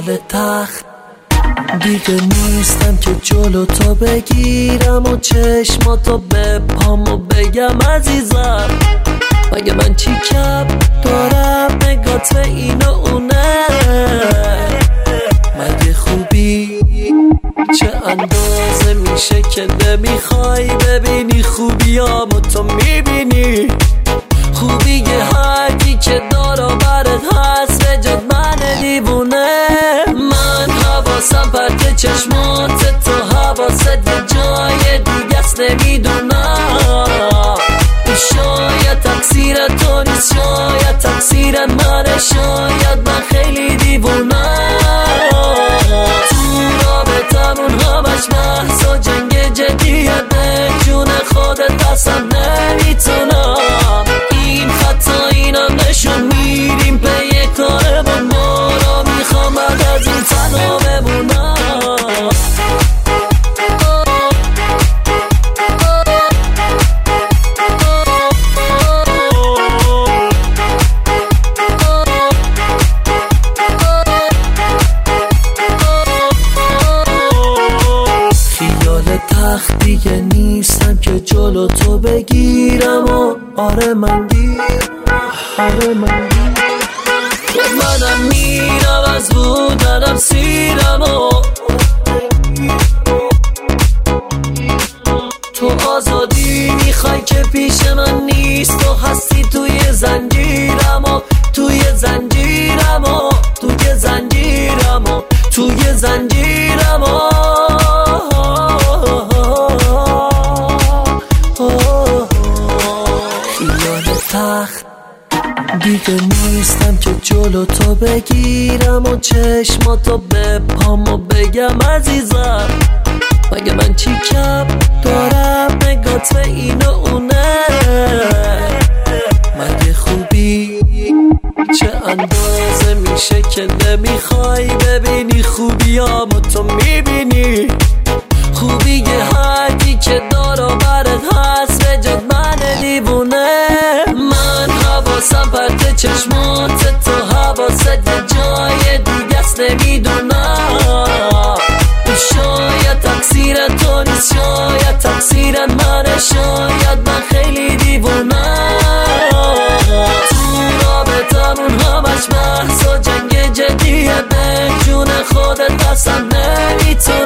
خیال تخت دیگه نیستم که جلو تو بگیرم و چشماتو بپام و بگم عزیزم مگه من چی کم دارم نگات به این و اونه مگه خوبی چه اندازه میشه که نمیخوای ببینی خوبیامو تو میبینی خوبی هرکی که دارو برد هست بجد من دیوونه من حواسم پرت چشمات تو حواست یه جای دیگه است نمیدونم شاید تقصیر تو نیست شاید تقصیر منه شاید من خیلی دیوونم تو رابطمون همش بحث و جنگ جدیه به جون خودت اصلا نمیتونم این خطا اینم نشون میریم به یک کارمون ما را میخوام بعد از این تنها بمونم دیگه نیستم که جلو تو بگیرم و آره من منم میرم از بودنم سیرم و تو آزادی میخوای که پیش من نیست تو هستی توی زنجیرم و توی زنجیرم و توی زنجیرم و توی زنجیرم و تخت دیگه نیستم که جلو تو بگیرم و چشماتو بپام و بگم عزیزم مگه من چی کم دارم نگات به این و اونه مگه خوبی چه اندازه میشه که نمیخوای ببینی خوبیامو تو میبینی خوبی هرکی که دارو برد هست بجد من دیوونه من حواسم پرت چشمات تو حواست یه جای دیگه است نمیدونم شاید تقصیر تو نیست شاید تقصیر منه شاید من خیلی دیوونم تو رابطمون همش بحث و جنگ جدیه به جون خودت اصلا نمیتونم